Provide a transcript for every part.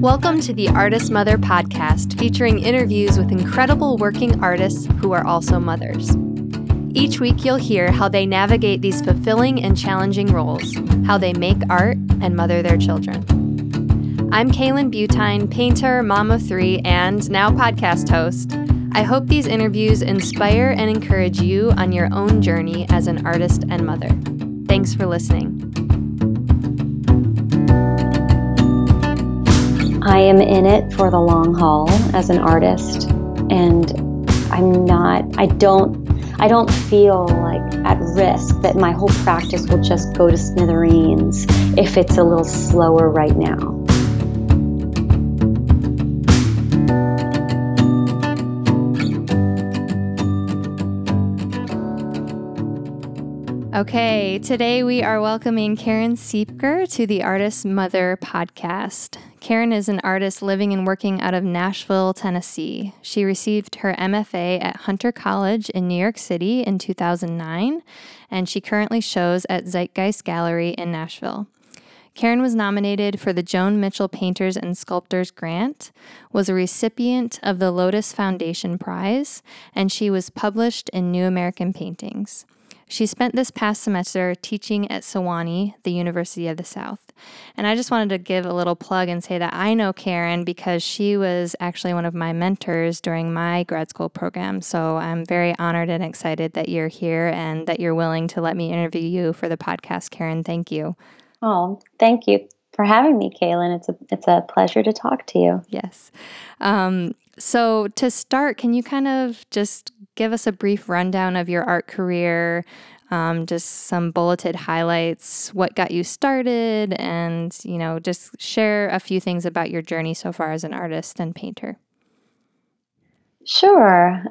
Welcome to the Artist Mother podcast, featuring interviews with incredible working artists who are also mothers. Each week you'll hear how they navigate these fulfilling and challenging roles, how they make art and mother their children. I'm Kaylin Butine, painter, mom of three, and now podcast host. I hope these interviews inspire and encourage you on your own journey as an artist and mother. Thanks for listening. I am in it for the long haul as an artist, and I don't feel like at risk that my whole practice will just go to smithereens if it's a little slower right now. Okay, today we are welcoming Karen Siepker to the Artist Mother podcast. Karen is an artist living and working out of Nashville, Tennessee. She received her MFA at Hunter College in New York City in 2009, and she currently shows at Zeitgeist Gallery in Nashville. Karen was nominated for the Joan Mitchell Painters and Sculptors Grant, was a recipient of the Lotus Foundation Prize, and she was published in New American Paintings. She spent this past semester teaching at Sewanee, the University of the South. And I just wanted to give a little plug and say that I know Karen because she was actually one of my mentors during my grad school program. So I'm very honored and excited that you're here and that you're willing to let me interview you for the podcast, Karen. Thank you. Oh, thank you for having me, Kaylin. It's a pleasure to talk to you. Yes. So to start, can you kind of just give us a brief rundown of your art career, just some bulleted highlights, what got you started, and, just share a few things about your journey so far as an artist and painter? Sure.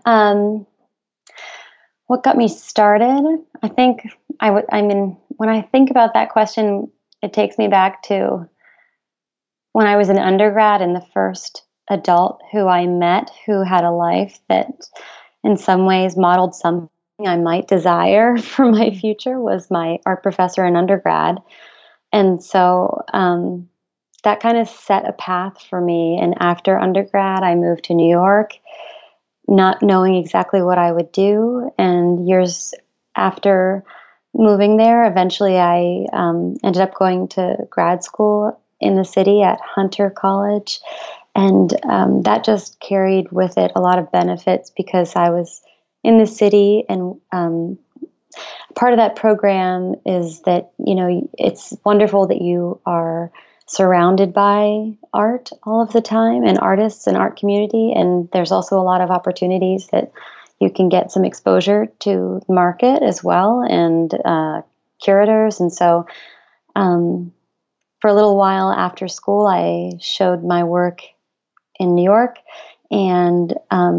What got me started? I think when I think about that question, it takes me back to when I was an undergrad, and the first adult who I met who had a life that in some ways modeled something I might desire for my future was my art professor in undergrad. And so that kind of set a path for me. And after undergrad, I moved to New York, not knowing exactly what I would do. And years after moving there, eventually I ended up going to grad school in the city at Hunter College. And that just carried with it a lot of benefits because I was in the city, and part of that program is that, it's wonderful that you are surrounded by art all of the time and artists and art community. And there's also a lot of opportunities that you can get some exposure to market as well and curators. And so for a little while after school, I showed my work in New York, and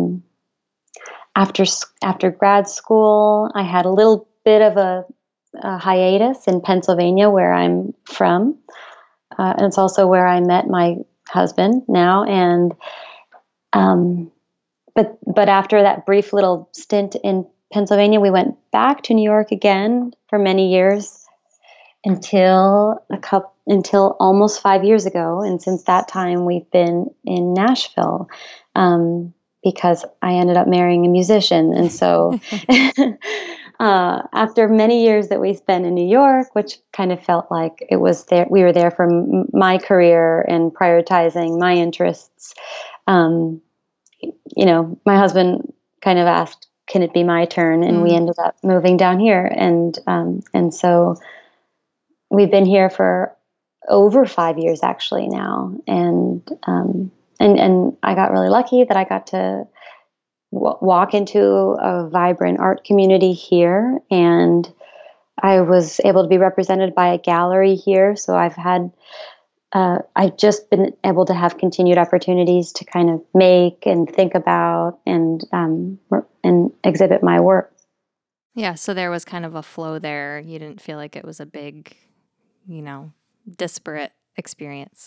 after grad school, I had a little bit of a hiatus in Pennsylvania, where I'm from, and it's also where I met my husband now. And but after that brief little stint in Pennsylvania, we went back to New York again for many years until almost 5 years ago. And since that time, we've been in Nashville because I ended up marrying a musician. And so after many years that we spent in New York, which kind of felt like it was there, we were there for my career and prioritizing my interests. My husband kind of asked, "Can it be my turn?" And we ended up moving down here. And so we've been here for over 5 years actually now. And I got really lucky that I got to walk into a vibrant art community here. And I was able to be represented by a gallery here. So I've just been able to have continued opportunities to kind of make and think about and exhibit my work. Yeah, so there was kind of a flow there. You didn't feel like it was a big, disparate experience.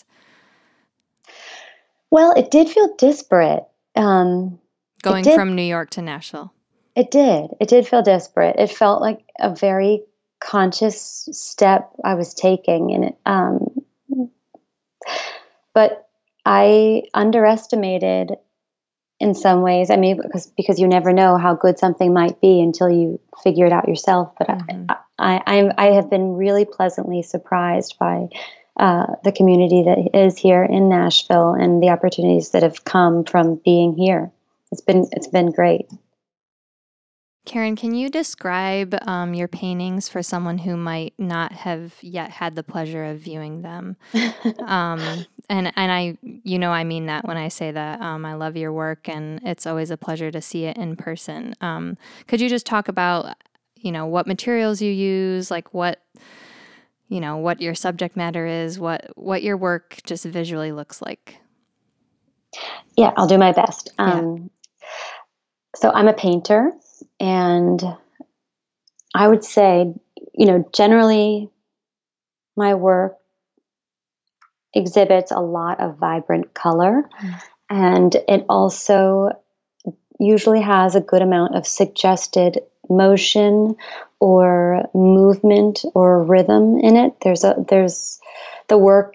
Well, it did feel disparate. Going from New York to Nashville. It did. It did feel disparate. It felt like a very conscious step I was taking. And but I underestimated in some ways. I mean, because you never know how good something might be until you figure it out yourself. But I have been really pleasantly surprised by the community that is here in Nashville and the opportunities that have come from being here. It's been great. Karen, can you describe your paintings for someone who might not have yet had the pleasure of viewing them? And I, I mean that when I say that. I love your work, and it's always a pleasure to see it in person. Could you just talk about, what materials you use, like what your subject matter is, what your work just visually looks like? Yeah, I'll do my best. Yeah. So I'm a painter, and I would say, generally my work exhibits a lot of vibrant color, and it also usually has a good amount of suggested motion or movement or rhythm in it. The work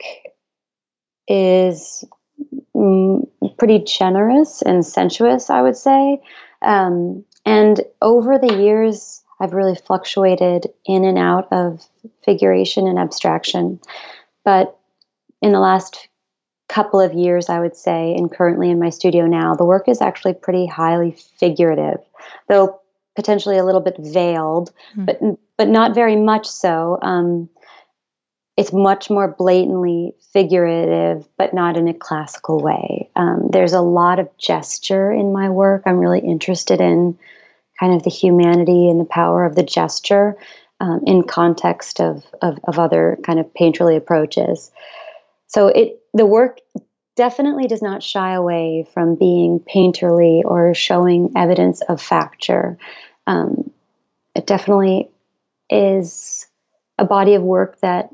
is pretty generous and sensuous, I would say. And over the years, I've really fluctuated in and out of figuration and abstraction. But in the last couple of years, I would say, and currently in my studio now, the work is actually pretty highly figurative, though potentially a little bit veiled, but not very much so. It's much more blatantly figurative, but not in a classical way. There's a lot of gesture in my work. I'm really interested in kind of the humanity and the power of the gesture in context of other kind of painterly approaches. So the work definitely does not shy away from being painterly or showing evidence of facture. It definitely is a body of work that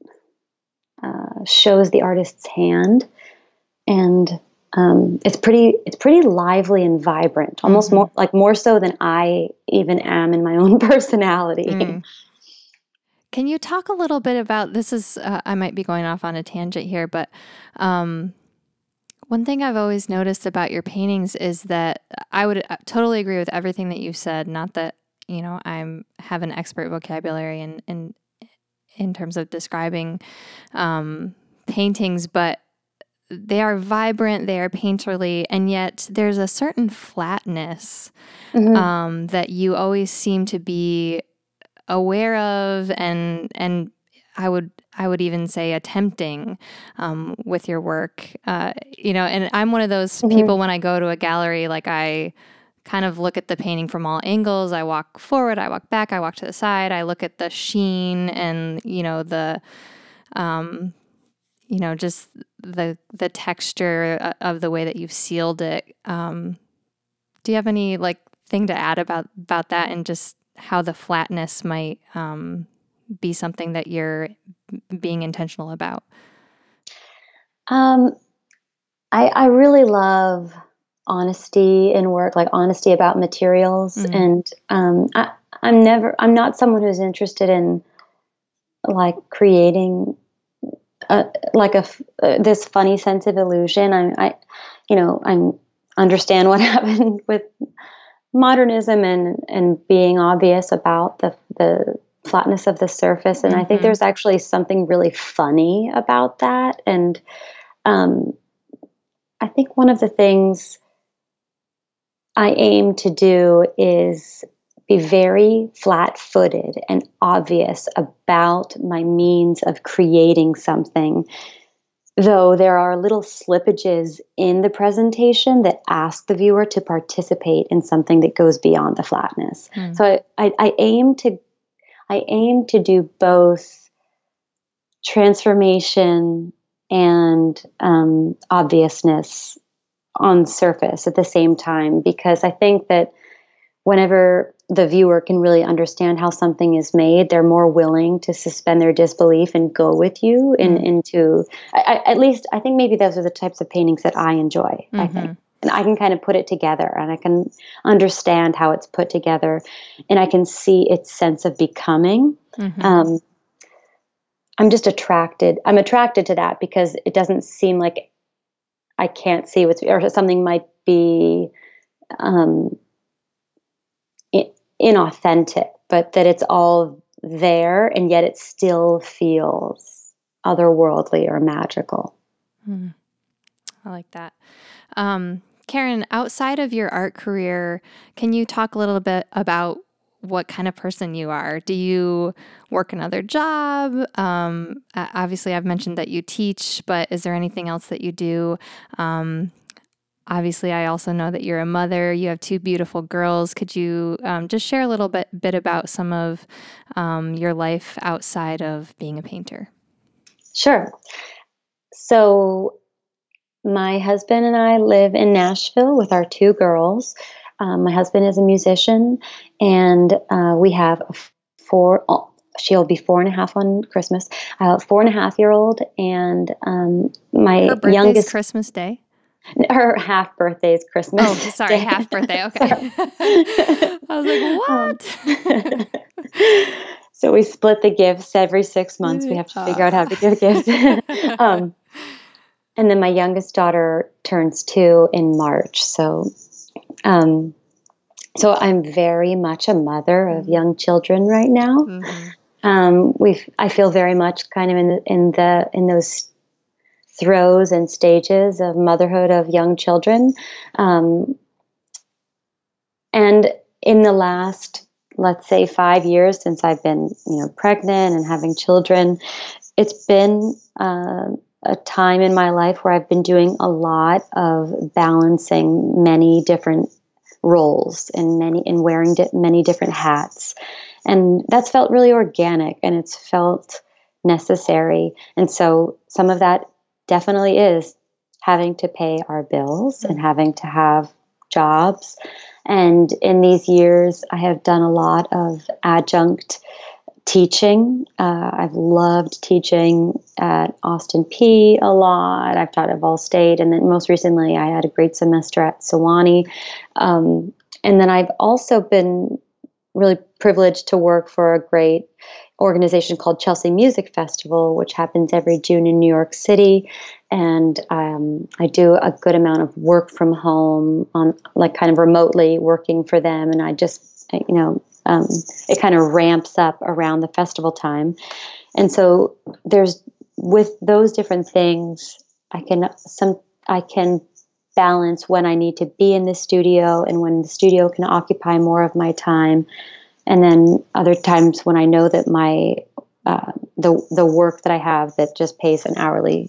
shows the artist's hand, and it's pretty lively and vibrant, almost more so than I even am in my own personality. Can you talk a little bit about this? Is I might be going off on a tangent here, but one thing I've always noticed about your paintings is that I would totally agree with everything that you said. Not that I have an expert vocabulary in terms of describing paintings, but they are vibrant, they are painterly, and yet there's a certain flatness that you always seem to be aware of, and I would even say attempting with your work. And I'm one of those people when I go to a gallery, like I kind of look at the painting from all angles. I walk forward, I walk back, I walk to the side. I look at the sheen and just the texture of the way that you've sealed it. Do you have any thing to add about that, and just how the flatness might be something that you're being intentional about? I really love honesty in work, like honesty about materials, and I'm not someone who's interested in like creating this funny sense of illusion. I understand what happened with modernism and being obvious about the flatness of the surface, and I think there's actually something really funny about that. And I think one of the things I aim to do is be very flat-footed and obvious about my means of creating something, though there are little slippages in the presentation that ask the viewer to participate in something that goes beyond the flatness. So I aim to do both transformation and obviousness on surface at the same time, because I think that whenever the viewer can really understand how something is made, they're more willing to suspend their disbelief and go with you into. At least I think maybe those are the types of paintings that I enjoy. I think, and I can kind of put it together, and I can understand how it's put together, and I can see its sense of becoming. I'm just attracted. I'm attracted to that because it doesn't seem like I can't see or something might be um, inauthentic, but that it's all there and yet it still feels otherworldly or magical. I like that. Karen, outside of your art career, can you talk a little bit about what kind of person you are? Do you work another job? Obviously, I've mentioned that you teach, but is there anything else that you do? Obviously, I also know that you're a mother. You have two beautiful girls. Could you just share a little bit about some of your life outside of being a painter? Sure. So my husband and I live in Nashville with our two girls. My husband is a musician, and we have four. She'll be 4.5 on Christmas. I have a 4.5-year-old, and my Her birthday's youngest. Christmas Day? Her half birthday is Christmas. Oh, sorry, Day. half birthday. Okay. I was like, what? So we split the gifts every 6 months. We have to figure out how to give gifts. And then my youngest daughter turns 2 in March. So I'm very much a mother of young children right now. I feel very much kind of in those throes and stages of motherhood of young children. And in the last, let's say, 5 years since I've been, pregnant and having children, it's been a time in my life where I've been doing a lot of balancing many different roles and wearing many different hats. And that's felt really organic, and it's felt necessary. And so some of that definitely is having to pay our bills and having to have jobs. And in these years, I have done a lot of adjunct teaching. I've loved teaching at Austin Peay a lot. I've taught at Vol State, and then most recently I had a great semester at Sewanee. And then I've also been really privileged to work for a great organization called Chelsea Music Festival, which happens every June in New York City. And I do a good amount of work from home, on like kind of remotely working for them. And I just, it kind of ramps up around the festival time. And so with those different things, I can balance when I need to be in the studio and when the studio can occupy more of my time. And then other times when I know that my the work that I have that just pays an hourly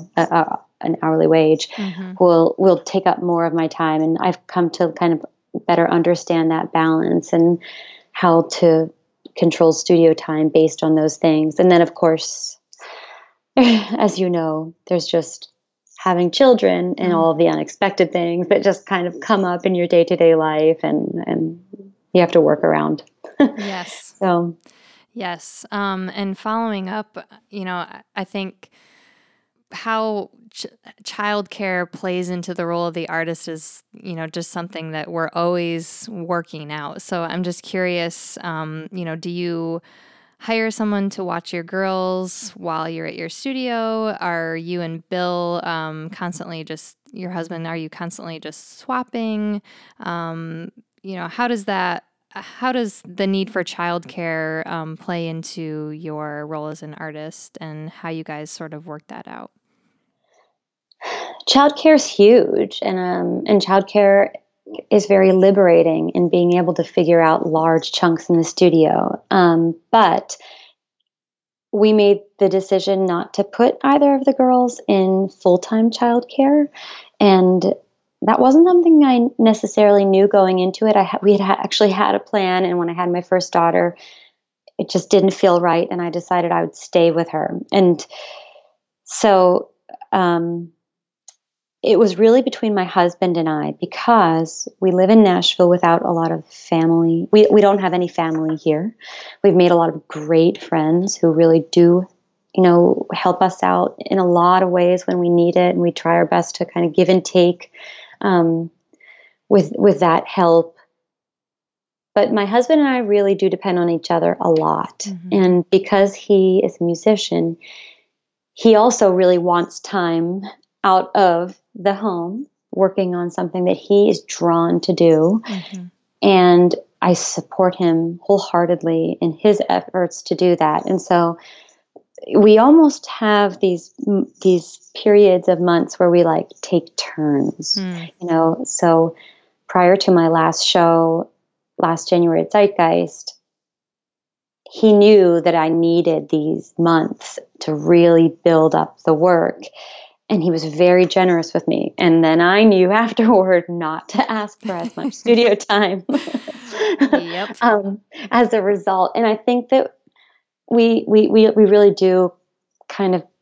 wage will take up more of my time. And I've come to kind of better understand that balance and how to control studio time based on those things. And then, of course, as you know, there's just having children and all of the unexpected things that just kind of come up in your day-to-day life, and you have to work around. Yes. So, yes. And following up, I think how childcare plays into the role of the artist is, just something that we're always working out. So I'm just curious, do you hire someone to watch your girls while you're at your studio? Are you and Bill constantly just, your husband, are you constantly just swapping? How does the need for childcare play into your role as an artist, and how you guys sort of work that out? childcare is huge, and childcare is very liberating in being able to figure out large chunks in the studio. But we made the decision not to put either of the girls in full-time childcare, and that wasn't something I necessarily knew going into it. We had actually had a plan, and when I had my first daughter, it just didn't feel right, and I decided I would stay with her. And so it was really between my husband and I, because we live in Nashville without a lot of family. We don't have any family here. We've made a lot of great friends who really do, help us out in a lot of ways when we need it, and we try our best to kind of give and take with that help. But my husband and I really do depend on each other a lot. And because he is a musician, he also really wants time out of the home working on something that he is drawn to do. Mm-hmm. And I support him wholeheartedly in his efforts to do that. And so we almost have these periods of months where we like take turns, So prior to my last show, last January at Zeitgeist, he knew that I needed these months to really build up the work. And he was very generous with me. And then I knew afterward not to ask for as much studio time Yep. As a result. And I think that we really do kind of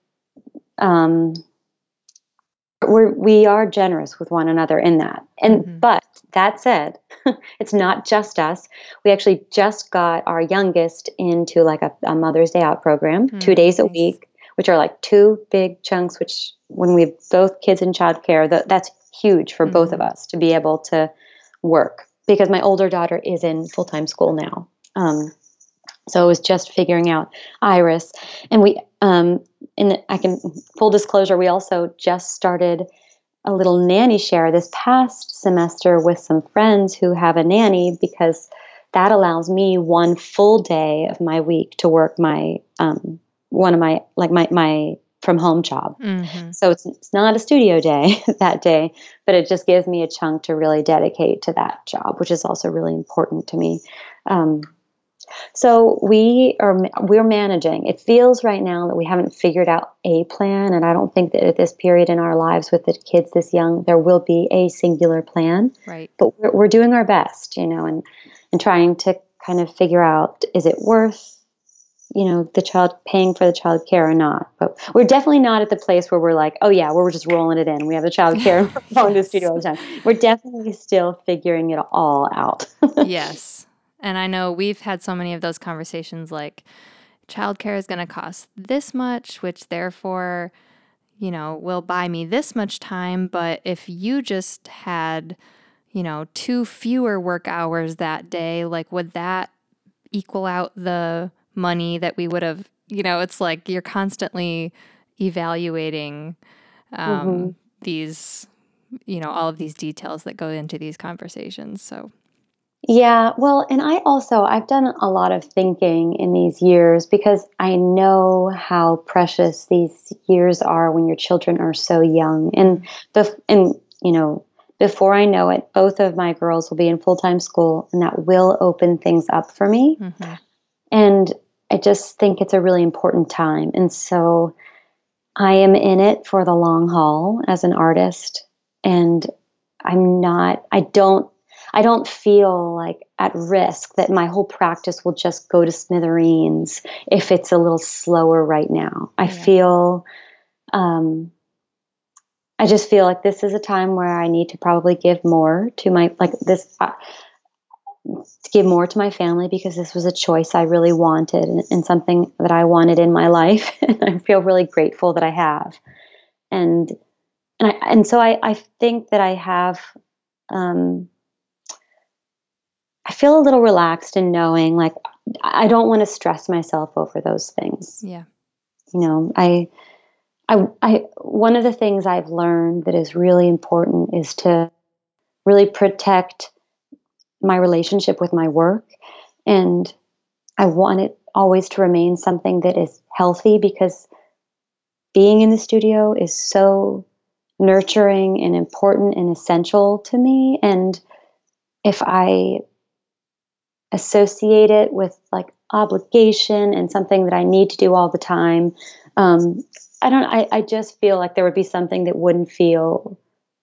we are generous with one another in that. And but that said, it's not just us. We actually just got our youngest into like a Mother's Day Out program, 2 days a week, which are like 2 big chunks, which when we have both kids in childcare, that's huge for both of us to be able to work, because my older daughter is in full-time school now. So it was just figuring out Iris. And we, and I can, full disclosure, we also just started a little nanny share this past semester with some friends who have a nanny, because that allows me 1 full day of my week to work my, one of my, like my from home job. So it's not a studio day that day, but it just gives me a chunk to really dedicate to that job, which is also really important to me. So we're managing. It feels right now that we haven't figured out a plan, and I don't think that at this period in our lives with the kids this young, there will be a singular plan. Right. But we're doing our best, and trying to kind of figure out, is it worth, the child paying for the child care or not? But we're definitely not at the place where we're like, oh yeah, we're just rolling it in. We have the child care and we're going to the studio all the time. We're definitely still figuring it all out. Yes. And I know we've had so many of those conversations, like childcare is going to cost this much, which therefore, will buy me this much time. But if you just had, 2 fewer work hours that day, like would that equal out the money that we would have, it's like you're constantly evaluating these, all of these details that go into these conversations. So. Yeah, well, and I've done a lot of thinking in these years, because I know how precious these years are when your children are so young. And before I know it, both of my girls will be in full-time school, and that will open things up for me. And I just think it's a really important time. And so I am in it for the long haul as an artist, and I don't feel like at risk that my whole practice will just go to smithereens if it's a little slower right now. I just feel like this is a time where I need to probably give more to give more to my family, because this was a choice I really wanted and something that I wanted in my life. And I feel really grateful that I have. So I think that I have, I feel a little relaxed in knowing, like, I don't want to stress myself over those things. Yeah. One of the things I've learned that is really important is to really protect my relationship with my work. And I want it always to remain something that is healthy, because being in the studio is so nurturing and important and essential to me. And if I associate it with like obligation and something that I need to do all the time, I just feel like there would be something that wouldn't feel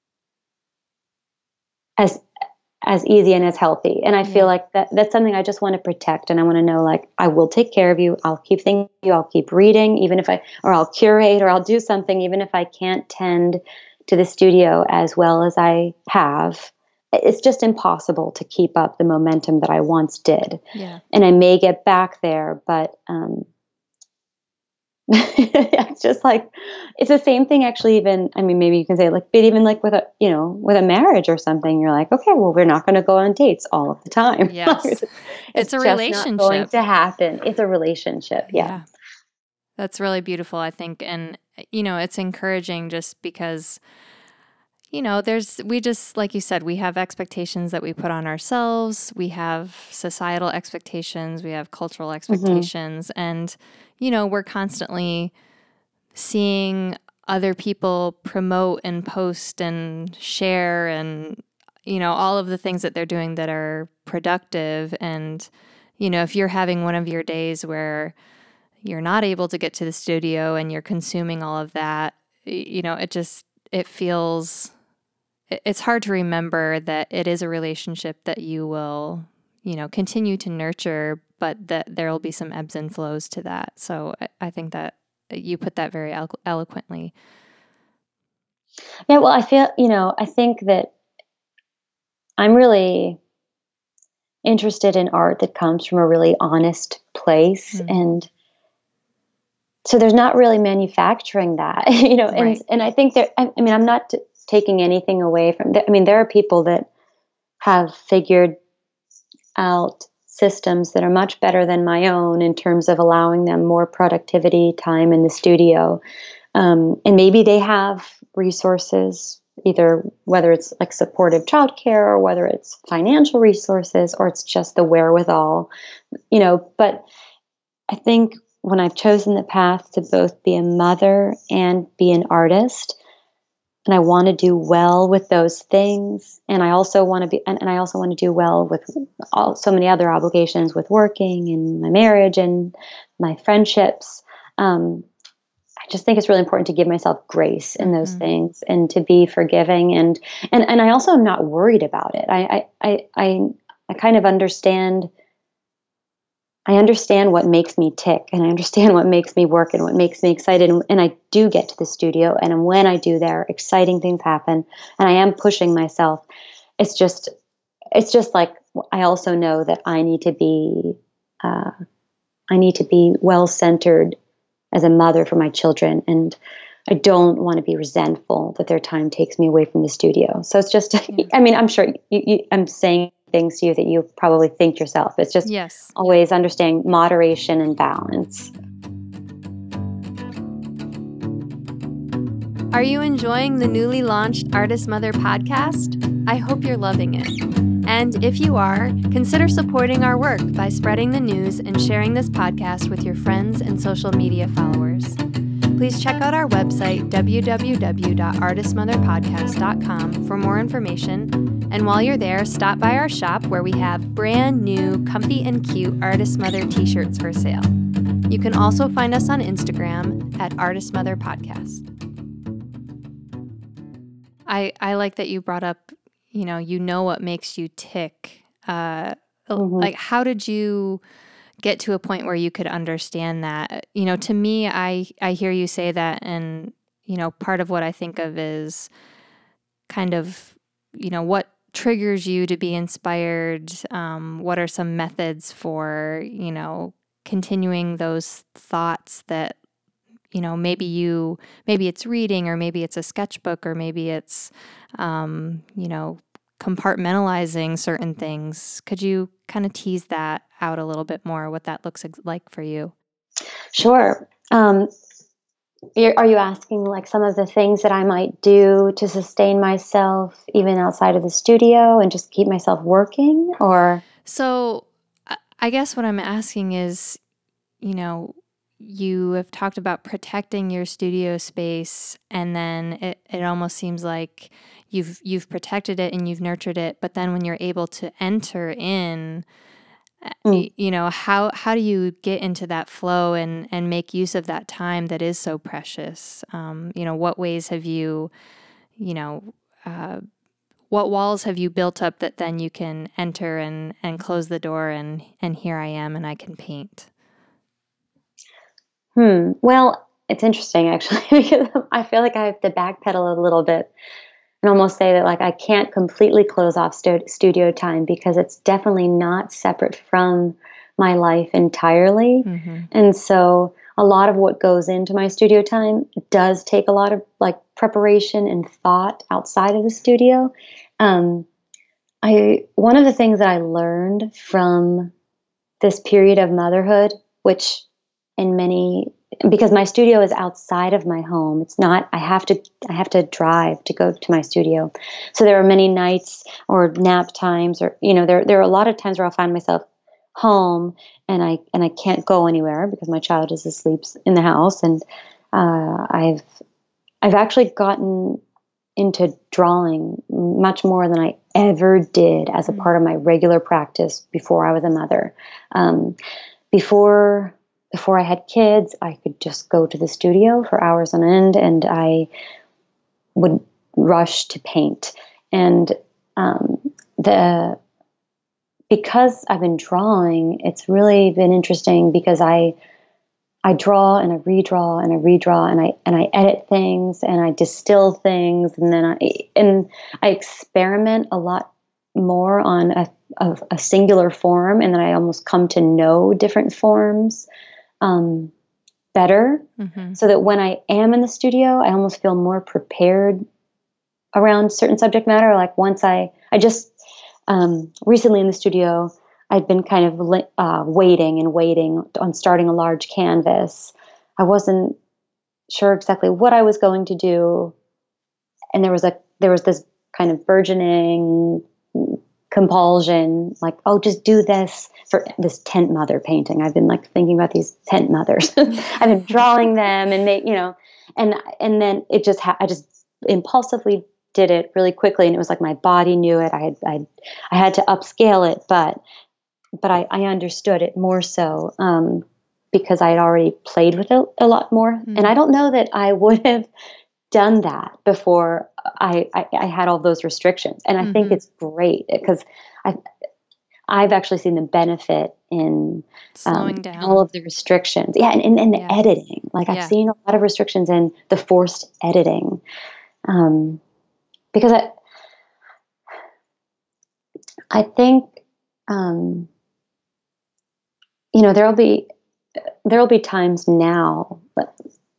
as easy and as healthy. And I feel like that's something I just want to protect. And I want to know, like, I will take care of you. I'll keep thinking of you. I'll keep reading, or I'll curate, or I'll do something, even if I can't tend to the studio as well as I have. It's just impossible to keep up the momentum that I once did. Yeah. And I may get back there, but it's just like, it's the same thing actually. Even, I mean, maybe you can say like, but even like with a marriage or something, you're like, okay, well, we're not going to go on dates all of the time. Yes. It's a just relationship. not going to happen. It's a relationship. Yeah. That's really beautiful, I think. And, it's encouraging just because, we just, like you said, we have expectations that we put on ourselves. We have societal expectations. We have cultural expectations. And, we're constantly seeing other people promote and post and share and, all of the things that they're doing that are productive. And, if you're having one of your days where you're not able to get to the studio and you're consuming all of that, it's hard to remember that it is a relationship that you will, continue to nurture, but that there will be some ebbs and flows to that. So I think that you put that very eloquently. Yeah, well, I think that I'm really interested in art that comes from a really honest place. And so there's not really manufacturing that, Right. and I think I'm not taking anything away from that. There are people that have figured out systems that are much better than my own in terms of allowing them more productivity time in the studio. And maybe they have resources, either whether it's like supportive childcare or whether it's financial resources or it's just the wherewithal, but I think when I've chosen the path to both be a mother and be an artist, and I want to do well with those things, and I also want to be, and I also want to do well with so many other obligations with working and my marriage and my friendships. I just think it's really important to give myself grace in those things and to be forgiving, and I also am not worried about it. I kind of understand. I understand what makes me tick, and I understand what makes me work and what makes me excited. And I do get to the studio, and when I do there, exciting things happen, and I am pushing myself. It's just like I also know that I need to be well centered as a mother for my children, and I don't want to be resentful that their time takes me away from the studio. So it's just, I'm sure I'm saying things to you that you probably think yourself. It's just always understanding moderation and balance. Are you enjoying the newly launched Artist Mother podcast? I hope you're loving it. And if you are, consider supporting our work by spreading the news and sharing this podcast with your friends and social media followers. Please check out our website, www.artistmotherpodcast.com, for more information. And while you're there, stop by our shop where we have brand new, comfy and cute Artist Mother t-shirts for sale. You can also find us on Instagram at Artist Mother Podcast. I like that you brought up, what makes you tick. Like, how did you get to a point where you could understand that? To me, I hear you say that, and, part of what I think of is kind of, what triggers you to be inspired? What are some methods for, continuing those thoughts that, maybe it's reading, or maybe it's a sketchbook, or maybe it's, compartmentalizing certain things. Could you kind of tease that out a little bit more, what that looks like for you? Sure. Are you asking like some of the things that I might do to sustain myself even outside of the studio and just keep myself working, or? So I guess what I'm asking is, you have talked about protecting your studio space, and then it almost seems like you've protected it and you've nurtured it, but then when you're able to enter in, how do you get into that flow and make use of that time that is so precious? What ways have you, what walls have you built up that then you can enter and close the door and here I am and I can paint? Well, it's interesting actually, because I feel like I have to backpedal a little bit and almost say that like I can't completely close off studio time because it's definitely not separate from my life entirely. And so a lot of what goes into my studio time does take a lot of like preparation and thought outside of the studio. One of the things that I learned from this period of motherhood, which in many because my studio is outside of my home. It's not, I have to drive to go to my studio. So there are many nights or nap times, or, there are a lot of times where I'll find myself home and I can't go anywhere because my child is asleep in the house. And I've actually gotten into drawing much more than I ever did as a part of my regular practice before I was a mother. Before I had kids, I could just go to the studio for hours on end, and I would rush to paint. And because I've been drawing, it's really been interesting because I draw and I redraw and I redraw, and I edit things and I distill things, and then I experiment a lot more on a singular form, and then I almost come to know different forms better, so that when I am in the studio, I almost feel more prepared around certain subject matter. Like once I just recently in the studio, I'd been kind of waiting on starting a large canvas. I wasn't sure exactly what I was going to do, and there was this kind of burgeoning compulsion, like, oh, just do this for this tent mother painting. I've been like thinking about these tent mothers. I've been drawing them, and and then it just I just impulsively did it really quickly, and it was like my body knew it. I had to upscale it, but I understood it more so because I had already played with it a lot more. And I don't know that I would have done that before I had all those restrictions. And I think it's great because I've actually seen the benefit in slowing down all of the restrictions. Yeah, and the editing. Like I've seen a lot of restrictions in the forced editing because I think there'll be times now, but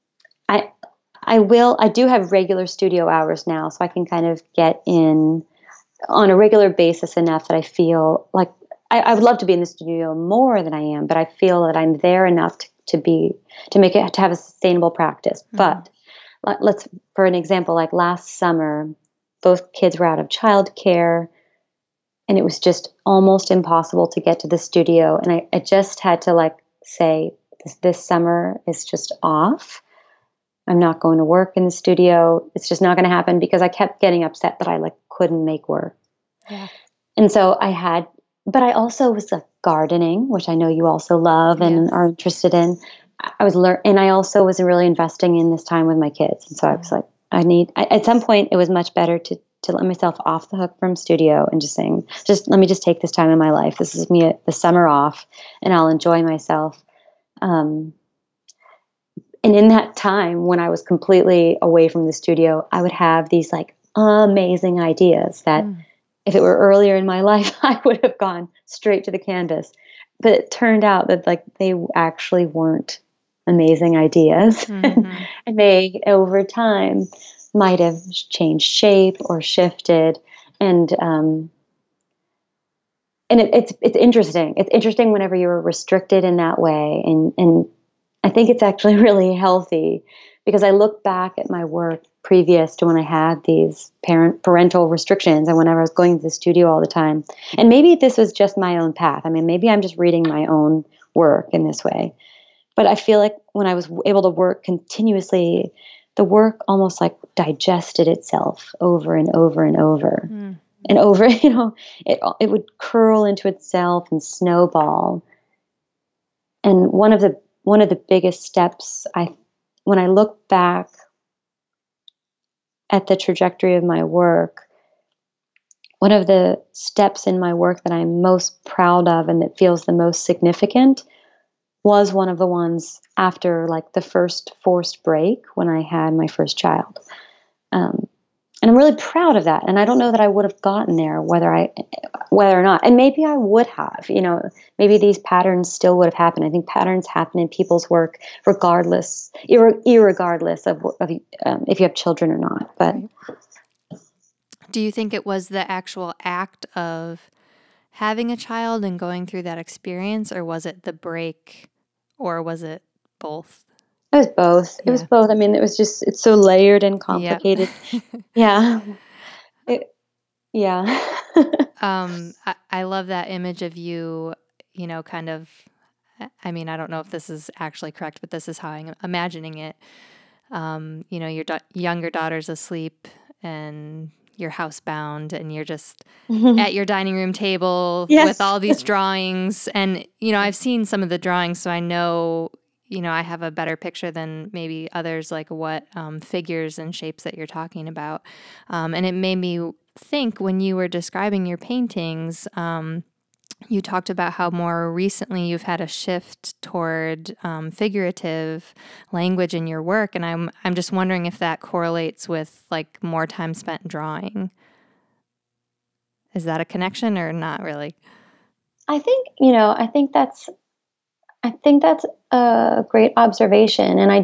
I do have regular studio hours now, so I can kind of get in on a regular basis enough that I feel like I would love to be in the studio more than I am, but I feel that I'm there enough to have a sustainable practice. But for an example, like last summer, both kids were out of childcare, and it was just almost impossible to get to the studio. And I just had to say, this summer is just off. I'm not going to work in the studio. It's just not going to happen, because I kept getting upset that I couldn't make work. Yeah. And so but I also was gardening, which I know you also love and are interested in. And I also was really investing in this time with my kids. And so I was like, at some point it was much better to let myself off the hook from studio and just saying, let me just take this time in my life. This is me the summer off, and I'll enjoy myself. And in that time when I was completely away from the studio, I would have these amazing ideas that if it were earlier in my life, I would have gone straight to the canvas. But it turned out that they actually weren't amazing ideas. And they, over time, might have changed shape or shifted. And it's interesting. It's interesting whenever you're restricted in that way. And I think it's actually really healthy, because I look back at my work previous to when I had these parental restrictions, and whenever I was going to the studio all the time. And maybe this was just my own path. I mean, maybe I'm just reading my own work in this way. But I feel like when I was able to work continuously, the work almost digested itself over and over and over. And over, it would curl into itself and snowball. And one of the biggest steps, when I look back at the trajectory of my work, one of the steps in my work that I'm most proud of and that feels the most significant was one of the ones after the first forced break when I had my first child. And I'm really proud of that. And I don't know that I would have gotten there whether or not. And maybe I would have, maybe these patterns still would have happened. I think patterns happen in people's work regardless, irregardless of if you have children or not. But do you think it was the actual act of having a child and going through that experience, or was it the break, or was it both? It was both. It was Yeah. both. I mean, it's so layered and Yep. complicated. Yeah. It, yeah. I love that image of you, kind of, I mean, I don't know if this is actually correct, but this is how I'm imagining it. Your younger daughter's asleep and you're housebound and you're just at your dining room table with Yes. all these drawings. And, I've seen some of the drawings, so I know, I have a better picture than maybe others, like what figures and shapes that you're talking about. And it made me think when you were describing your paintings, you talked about how more recently you've had a shift toward figurative language in your work, and I'm just wondering if that correlates with like more time spent drawing. Is that a connection or not really? I think that's a great observation, and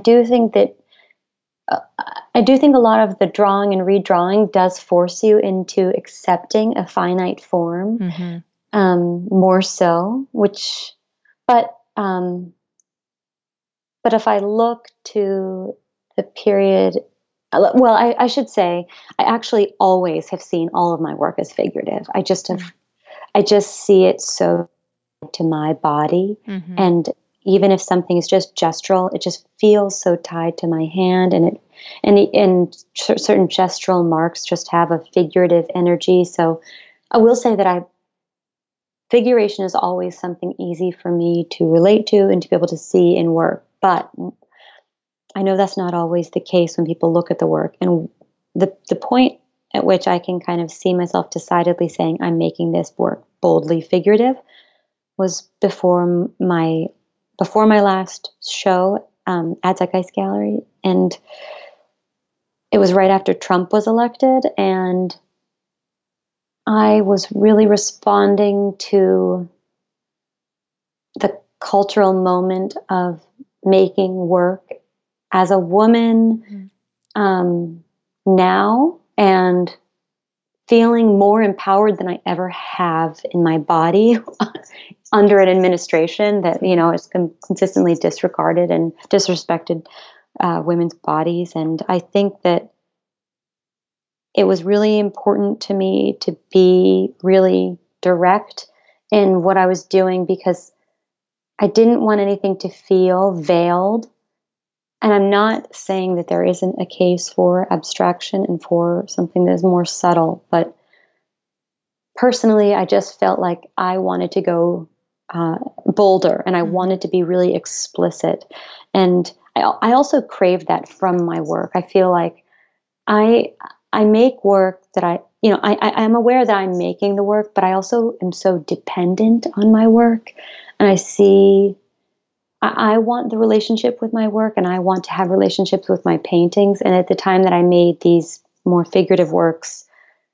I do think a lot of the drawing and redrawing does force you into accepting a finite form, Mm-hmm. more so. But um, but if I look to the period, well, I should say I actually always have seen all of my work as figurative. I just see it so to my body. Mm-hmm. And even if something is just gestural, it just feels so tied to my hand. Certain gestural marks just have a figurative energy. So I will say that figuration is always something easy for me to relate to and to be able to see in work. But I know that's not always the case when people look at the work. And the point at which I can kind of see myself decidedly saying, I'm making this work boldly figurative, was before my last show at Zeitgeist Gallery, and it was right after Trump was elected, and I was really responding to the cultural moment of making work as a woman, now, and feeling more empowered than I ever have in my body under an administration that has consistently disregarded and disrespected women's bodies. And I think that it was really important to me to be really direct in what I was doing, because I didn't want anything to feel veiled. And I'm not saying that there isn't a case for abstraction and for something that is more subtle, but personally, I just felt like I wanted to go bolder, and I wanted to be really explicit. And I also crave that from my work. I feel like I I make work that I'm aware that I'm making the work, but I also am so dependent on my work, and I want the relationship with my work, and I want to have relationships with my paintings. And at the time that I made these more figurative works,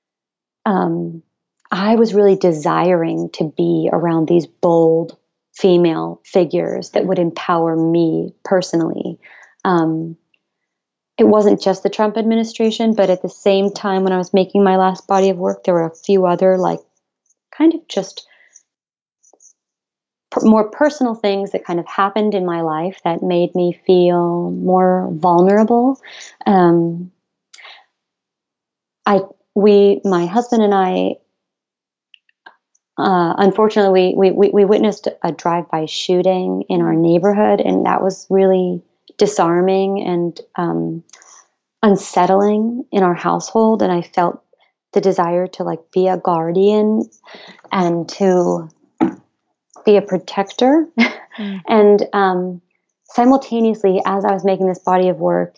I was really desiring to be around these bold female figures that would empower me personally. Um, it wasn't just the Trump administration, but at the same time, when I was making my last body of work, there were a few other, like, kind of just more personal things that kind of happened in my life that made me feel more vulnerable. Um, my husband and I, unfortunately, we witnessed a drive-by shooting in our neighborhood, and that was really disarming and unsettling in our household. And I felt the desire to, like, be a guardian and to be a protector. And simultaneously, as I was making this body of work,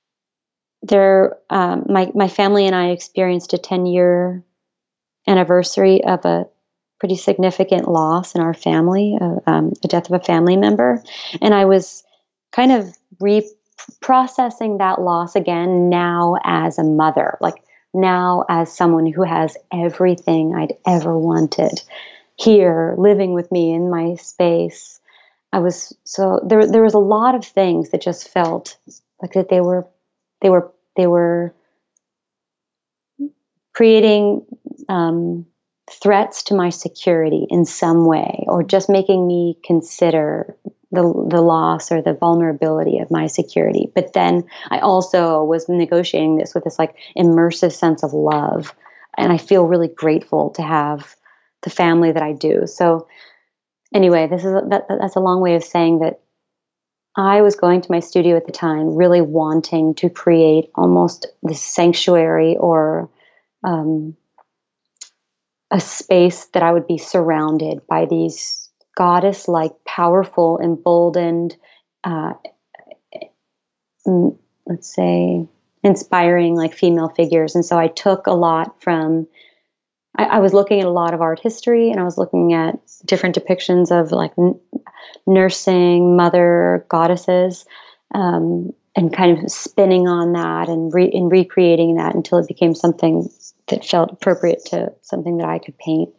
my family and I experienced a 10-year anniversary of a pretty significant loss in our family, the death of a family member. And I was kind of reprocessing that loss again now as a mother, like now as someone who has everything I'd ever wanted here living with me in my space. There was a lot of things that just felt like that they were creating threats to my security in some way, or just making me consider the loss or the vulnerability of my security. But then I also was negotiating this with this like immersive sense of love, and I feel really grateful to have the family that I do. So anyway, that's a long way of saying that I was going to my studio at the time, really wanting to create almost this sanctuary or a space that I would be surrounded by these goddess-like, powerful, emboldened, uh, let's say, inspiring like female figures. And so I took a lot from. I was looking at a lot of art history, and I was looking at different depictions of like nursing mother goddesses, and kind of spinning on that and recreating that until it became something that felt appropriate to something that I could paint.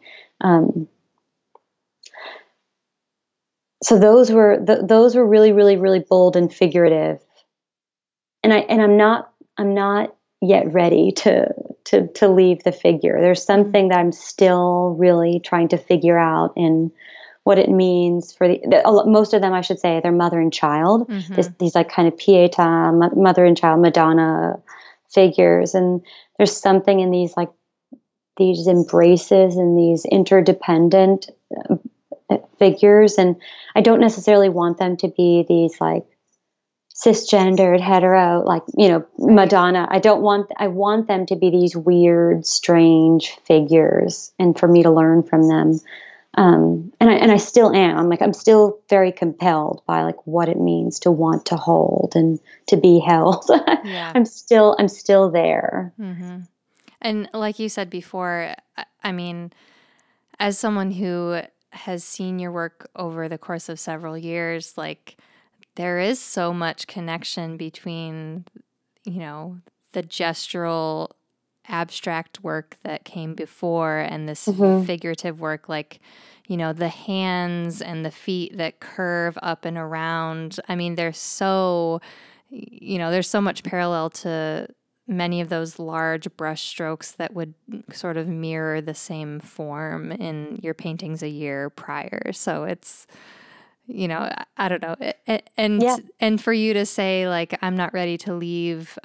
So those were really, really, really bold and figurative, and I'm not yet ready to leave the figure. There's something that I'm still really trying to figure out in what it means for most of them, I should say, they're mother and child. These like kind of Pietà, mother and child, Madonna figures, and there's something in these like these embraces and these interdependent figures, and I don't necessarily want them to be these like cisgendered hetero, like, you know, Madonna. I want them to be these weird, strange figures, and for me to learn from them. And I still am. I'm still very compelled by like what it means to want to hold and to be held. Yeah. I'm still there. Mm-hmm. And like you said before, I mean, as someone who has seen your work over the course of several years, like there is so much connection between, you know, the gestural abstract work that came before and this figurative work, like, you know, the hands and the feet that curve up and around. I mean, there's so much parallel to many of those large brush strokes that would sort of mirror the same form in your paintings a year prior. So it's, you know, I don't know. And for you to say like, I'm not ready to leave,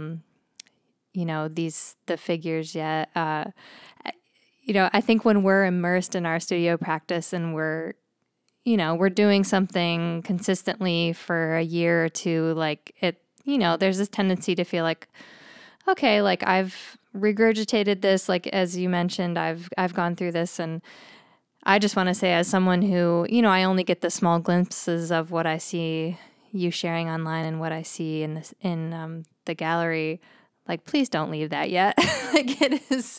you know, the figures yet. You know, I think when we're immersed in our studio practice and we're doing something consistently for a year or two, like it, you know, there's this tendency to feel like, okay, like I've regurgitated this, like as you mentioned, I've gone through this, and I just want to say, as someone who, you know, I only get the small glimpses of what I see you sharing online and what I see in the gallery. Like, please don't leave that yet. Like it is,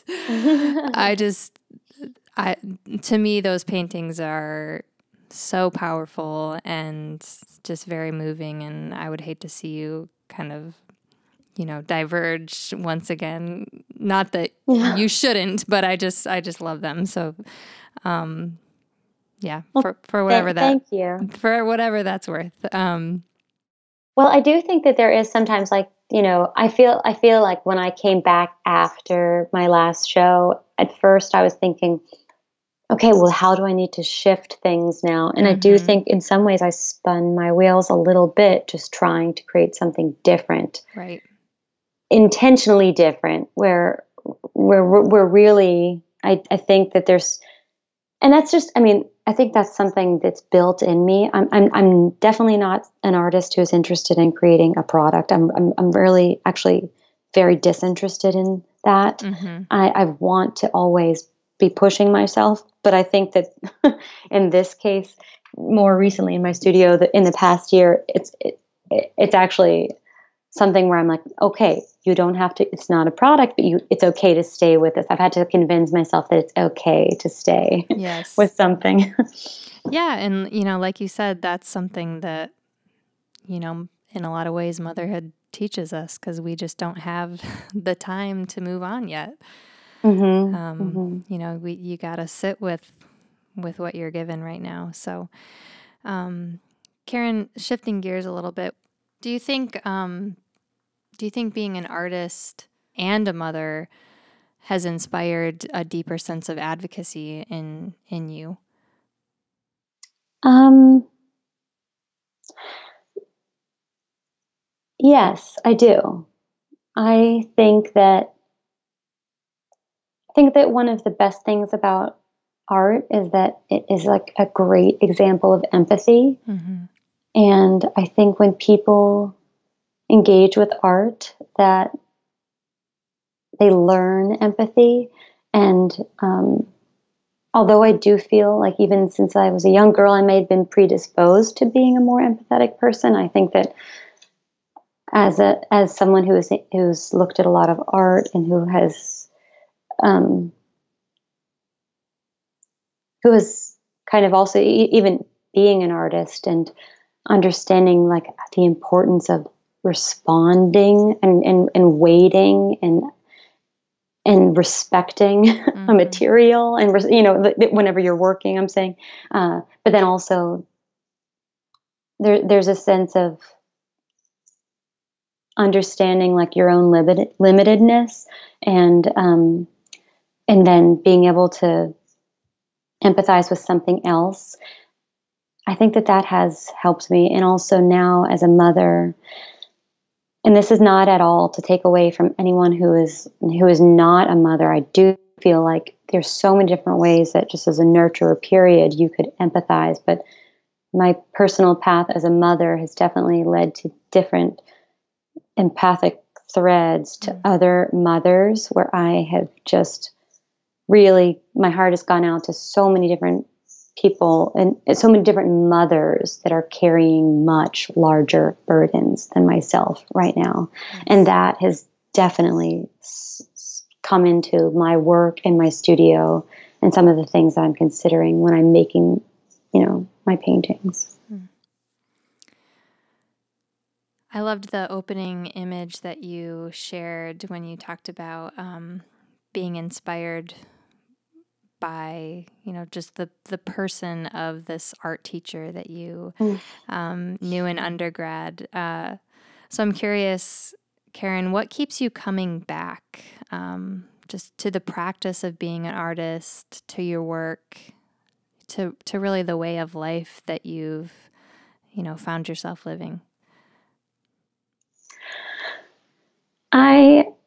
to me, those paintings are so powerful and just very moving. And I would hate to see you kind of, you know, diverge once again. Not that you shouldn't, but I just love them. So, yeah, Well, for whatever thank you. For whatever that's worth. Well, I do think that there is sometimes like, you know, I feel like when I came back after my last show, at first I was thinking, okay, well, how do I need to shift things now? And I do think in some ways I spun my wheels a little bit, just trying to create something different. Right. Intentionally different, where we're really, I think that there's, and that's just, I mean, I think that's something that's built in me. I'm definitely not an artist who is interested in creating a product. I'm really actually very disinterested in that. I want to always be pushing myself, but I think that in this case, more recently in my studio, in the past year, it's actually something where I'm like, okay, you don't have to, it's not a product, but it's okay to stay with this. I've had to convince myself that it's okay to stay with something. Yeah. And, you know, like you said, that's something that, you know, in a lot of ways, motherhood teaches us, because we just don't have the time to move on yet. You know, you got to sit with what you're given right now. So, Karen, shifting gears a little bit, do you think being an artist and a mother has inspired a deeper sense of advocacy in you? Yes, I do. I think that one of the best things about art is that it is like a great example of empathy. Mm-hmm. And I think when people engage with art, that they learn empathy. And although I do feel like even since I was a young girl, I may have been predisposed to being a more empathetic person. I think that as someone who's looked at a lot of art and um, who is kind of also even being an artist and understanding like the importance of responding and waiting and respecting a Mm-hmm. material and whenever you're working, I'm saying, but then also there's a sense of understanding like your own limitedness and then being able to empathize with something else. I think that has helped me. And also now as a mother, and this is not at all to take away from anyone who is not a mother. I do feel like there's so many different ways that just as a nurturer period, you could empathize. But my personal path as a mother has definitely led to different empathic threads to other mothers where I have just really, my heart has gone out to so many different people and so many different mothers that are carrying much larger burdens than myself right now. Yes. And that has definitely come into my work in my studio and some of the things that I'm considering when I'm making, my paintings. I loved the opening image that you shared when you talked about being inspired by, just the person of this art teacher that you knew in undergrad. So I'm curious, Karen, what keeps you coming back just to the practice of being an artist, to your work, to really the way of life that you've, found yourself living? I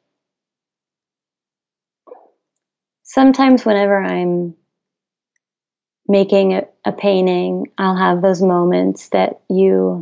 sometimes whenever I'm making a painting, I'll have those moments that you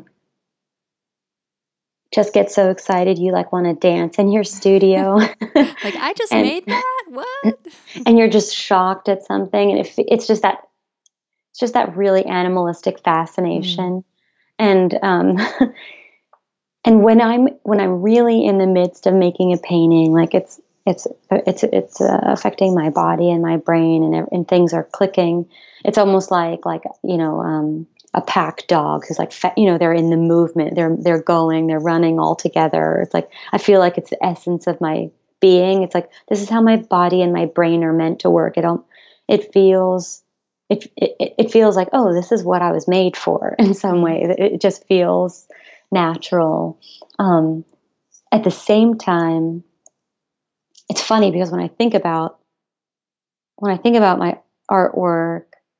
just get so excited you like want to dance in your studio. Like, I just and made that? What? and you're just shocked at something, and it's just that really animalistic Mm. fascination. And and when I'm really in the midst of making a painting, like it's affecting my body and my brain, and things are clicking. It's almost like a pack dog who's like they're in the movement, they're going, they're running all together. It's like I feel like it's the essence of my being. It's like this is how my body and my brain are meant to work. It feels it feels like, oh, this is what I was made for in some way. It just feels natural. At the same time, it's funny because when I think about my artwork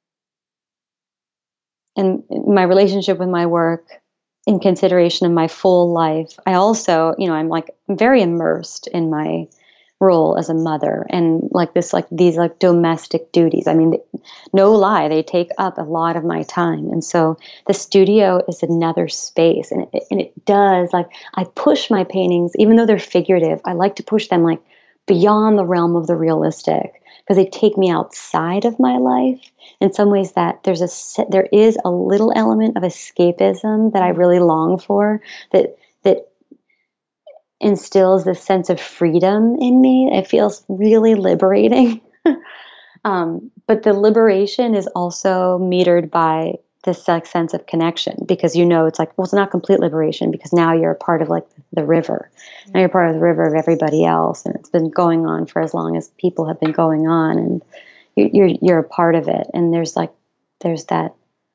and my relationship with my work in consideration of my full life, I also, I'm like very immersed in my role as a mother and these domestic duties. I mean, no lie, they take up a lot of my time. And so the studio is another space, and it does, like, I push my paintings, even though they're figurative, I like to push them like beyond the realm of the realistic because they take me outside of my life in some ways. That there is a little element of escapism that I really long for, that instills this sense of freedom in me. It feels really liberating. But the liberation is also metered by this like sense of connection, because it's like, well, it's not complete liberation because now you're a part of like the river. Now you're part of the river of everybody else, and it's been going on for as long as people have been going on, and you're a part of it. And there's that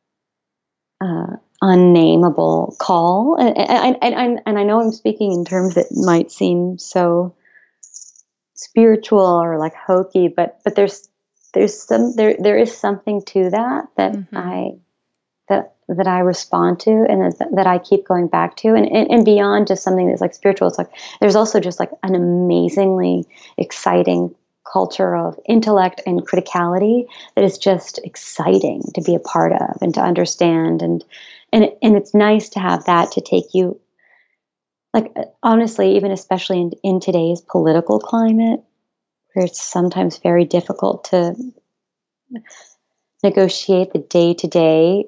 unnameable call, and I know I'm speaking in terms that might seem so spiritual or like hokey, but there is something to that Mm-hmm. that I respond to and that I keep going back to, and beyond just something that's like spiritual. It's like there's also just like an amazingly exciting culture of intellect and criticality that is just exciting to be a part of and to understand, and it's nice to have that to take you, like, honestly, even especially in today's political climate, where it's sometimes very difficult to negotiate the day-to-day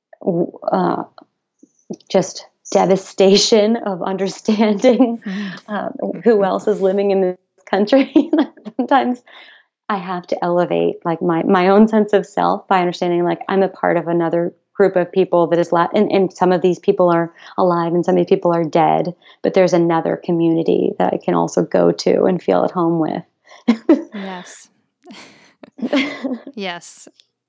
just devastation of understanding who else is living in this country. Sometimes I have to elevate like my own sense of self by understanding like I'm a part of another group of people that is and some of these people are alive and some of these people are dead, but there's another community that I can also go to and feel at home with. Yes. Yes.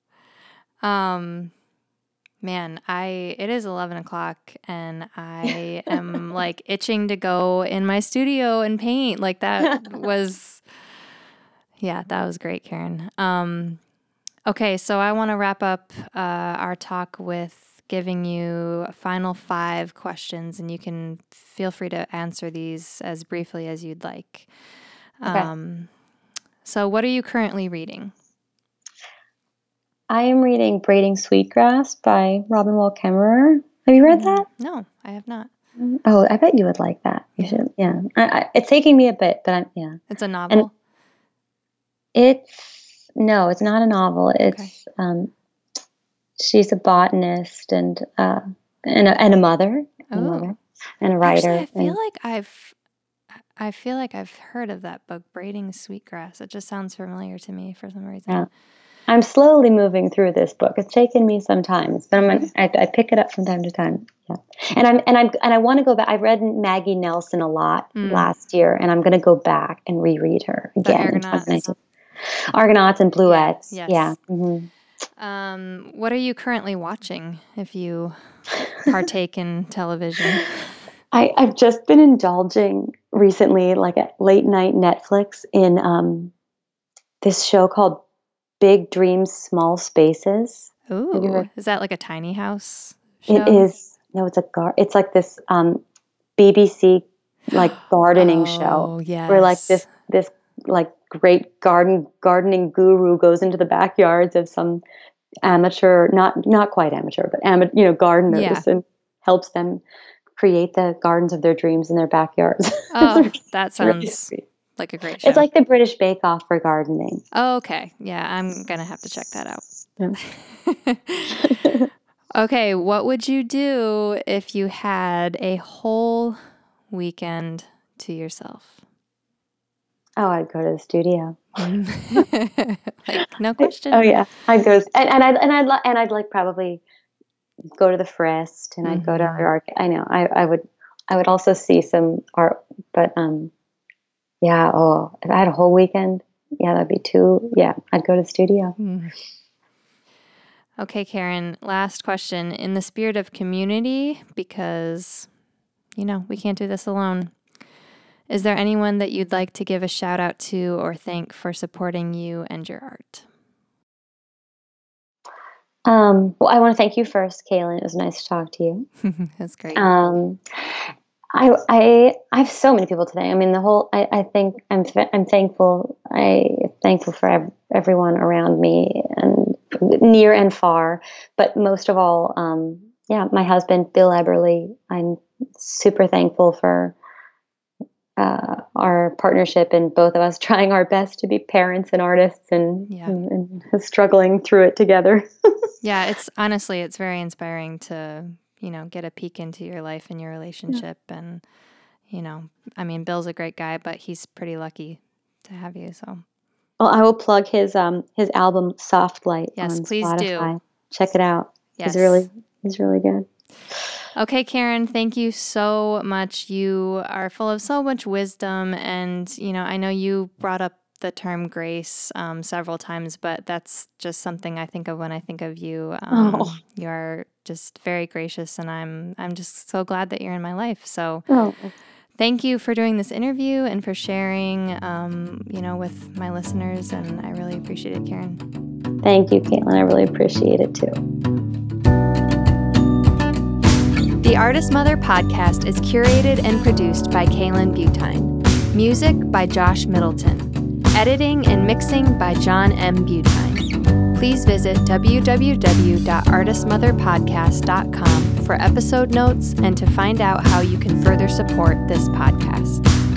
Man, it is 11 o'clock and I am like itching to go in my studio and paint. Like that was great, Karen. Okay, so I want to wrap up our talk with giving you a final 5 questions, and you can feel free to answer these as briefly as you'd like. Okay. So what are you currently reading? I am reading Braiding Sweetgrass by Robin Wall Kimmerer. Have you read that? No, I have not. Oh, I bet you would like that. You should. Yeah. It's taking me a bit, but yeah. It's a novel? And it's not a novel. It's, she's a botanist and a mother, and a writer. Actually, I feel like I've heard of that book, Braiding Sweetgrass. It just sounds familiar to me for some reason. Yeah. I'm slowly moving through this book. It's taken me some time, but I pick it up from time to time. Yeah, and I want to go back. I read Maggie Nelson a lot last year, and I'm going to go back and reread her again. Argonauts and Bluets. Yes. Yeah. Mm-hmm. What are you currently watching? If you partake in television, I've just been indulging recently, like at late night Netflix, in this show called Big Dreams, Small Spaces. Ooh, is that like a tiny house show? It is. No, it's like this BBC like gardening show. Yes. Where like this like great gardening guru goes into the backyards of some amateur, not quite amateur, but gardeners, and helps them create the gardens of their dreams in their backyards. Oh, that sounds like a great show. It's like the British Bake Off for gardening. Oh, okay. Yeah, I'm going to have to check that out. Yeah. Okay, what would you do if you had a whole weekend to yourself? Oh, I'd go to the studio. Like, no question. Oh yeah, I'd go, and I'd like probably go to the Frist, and I'd go to art. I know, I would also see some art, but yeah. Oh, if I had a whole weekend, yeah, that'd be 2. Yeah, I'd go to the studio. Okay, Karen, last question. In the spirit of community, because, we can't do this alone, is there anyone that you'd like to give a shout out to or thank for supporting you and your art? Well, I want to thank you first, Kaylin. It was nice to talk to you. That's great. I have so many people to thank. I mean, I think I'm thankful. I'm thankful for everyone around me, and near and far. But most of all, my husband, Bill Eberly. I'm super thankful for our partnership, and both of us trying our best to be parents and artists, and struggling through it together. Yeah, it's very inspiring to, get a peek into your life and your relationship. And, Bill's a great guy, but he's pretty lucky to have you. So, well, I will plug his album Soft Light. Yes, on please Spotify. do. Check it out. Yes. He's really good. Okay, Karen, thank you so much. You are full of so much wisdom, and, I know you brought up the term grace several times, but that's just something I think of when I think of you. You're just very gracious, and I'm just so glad that you're in my life. So thank you for doing this interview and for sharing, with my listeners, and I really appreciate it, Karen. Thank you, Caitlin. I really appreciate it too. Artist Mother podcast is curated and produced by Kaylin Butine. Music by Josh Middleton. Editing and mixing by John M. Butine. Please visit www.artistmotherpodcast.com for episode notes and to find out how you can further support this podcast.